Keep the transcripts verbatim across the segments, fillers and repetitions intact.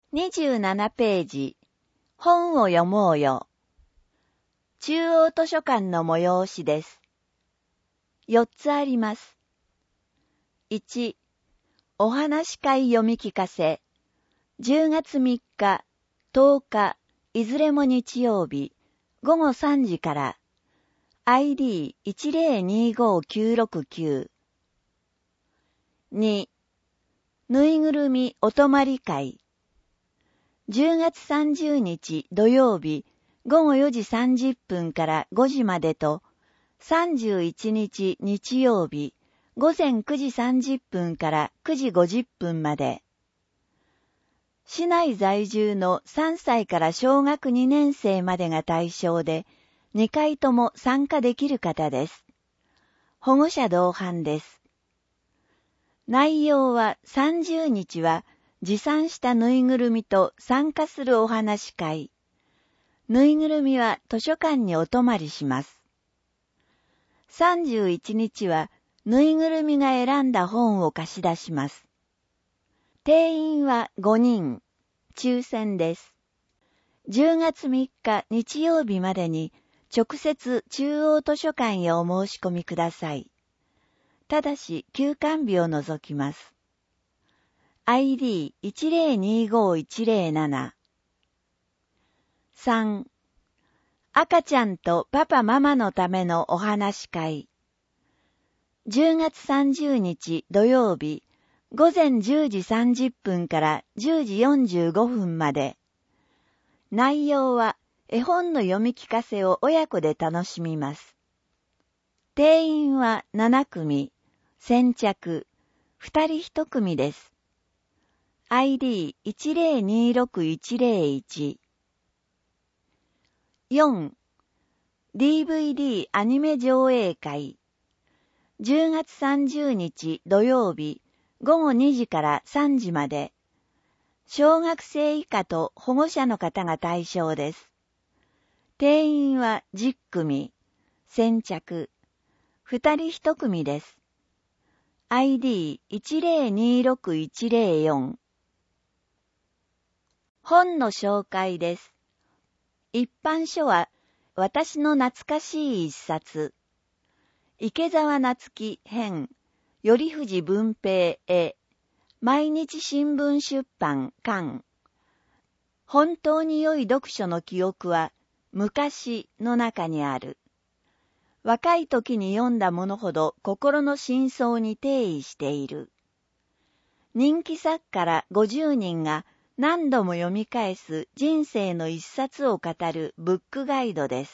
にじゅうななページ、本を読もうよ。中央図書館の催しです。よっつあります。いち、お話会読み聞かせ。じゅうがつみっか、とおか、いずれも日曜日、ごごさんじから、アイディーいちゼロにごきゅうろくきゅう。に、ぬいぐるみお泊まり会。じゅうがつさんじゅうにち土曜日、ごごよじさんじゅっぷんからごじまでと、さんじゅういちにち日曜日、ごぜんくじさんじゅっぷんからくじごじゅっぷんまで。市内在住のさんさいから小学にねんせいまでが対象で、にかいとも参加できる方です。保護者同伴です。内容はさんじゅうにちは持参したぬいぐるみと参加するお話会。ぬいぐるみは図書館にお泊まりします。さんじゅういちにちはぬいぐるみが選んだ本を貸し出します。定員はごにん、抽選です。じゅうがつみっか日曜日までに直接中央図書館へお申し込みください。ただし休館日を除きます。アイディーいちゼロにごいちゼロなな。さん、赤ちゃんとパパママのためのお話会。じゅうがつさんじゅうにち土曜日、ごぜんじゅうじさんじゅっぷんからじゅうじよんじゅうごふんまで。内容は絵本の読み聞かせを親子で楽しみます。定員はななくみ、先着、ふたりひとくみです。アイディーいちゼロにろくいちゼロいち。よん、ディーブイディー アニメ上映会。じゅうがつさんじゅうにち土曜日、ごごにじからさんじまで。小学生以下と保護者の方が対象です。定員はじゅっくみ、先着、ふたりひとくみです。アイディーいちゼロにろくいちゼロよん。本の紹介です。一般書は、私の懐かしい一冊。池澤夏樹編、頼藤文平絵、毎日新聞出版巻。本当に良い読書の記憶は、昔の中にある。若い時に読んだものほど心の深層に定位している。人気作家らごじゅうにんが何度も読み返す人生の一冊を語るブックガイドです。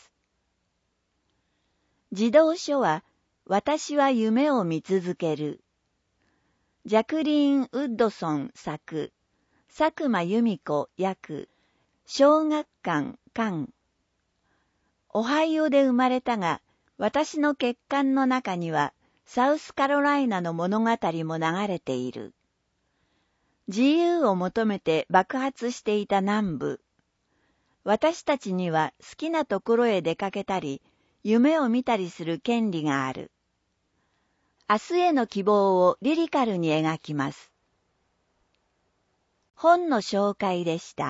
児童書は、私は夢を見続ける。ジャクリーン・ウッドソン作、佐久間由美子訳、小学館巻。オハイオで生まれたが、私の血管の中にはサウスカロライナの物語も流れている。自由を求めて爆発していた南部。私たちには好きなところへ出かけたり、夢を見たりする権利がある。明日への希望をリリカルに描きます。本の紹介でした。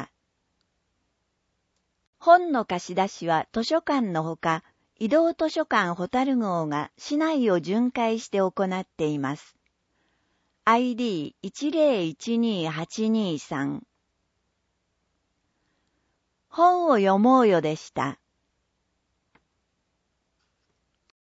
本の貸し出しは図書館のほか、移動図書館ホタル号が市内を巡回して行っています。アイディーいちゼロいちにはちにさん。本を読もうよでした。